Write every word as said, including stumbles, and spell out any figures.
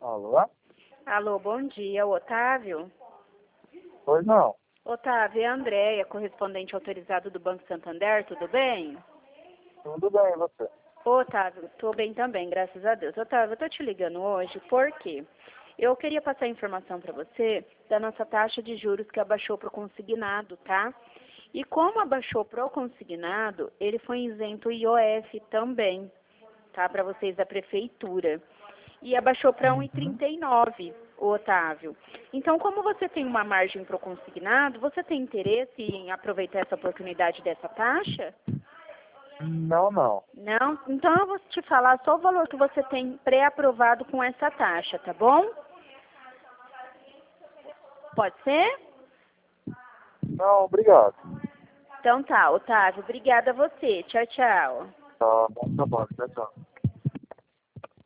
Alô? Alô, bom dia, Otávio? Pois não. Otávio, é a Andréia, correspondente autorizado do Banco Santander, tudo bem? Tudo bem, e você? Otávio, estou bem também, graças a Deus. Otávio, eu estou te ligando hoje porque eu queria passar informação para você da nossa taxa de juros que abaixou para o consignado, tá? E como abaixou para o consignado, ele foi isento I O F também, tá? Para vocês da prefeitura. E abaixou para um e trinta e nove, o Otávio. Então, como você tem uma margem para o consignado, você tem interesse em aproveitar essa oportunidade dessa taxa? Não, não. Não? Então eu vou te falar só o valor que você tem pré-aprovado com essa taxa, tá bom? Pode ser? Não, obrigado. Então tá, Otávio, obrigada a você. Tchau, tchau. Tá bom, tá bom. Tchau, tchau.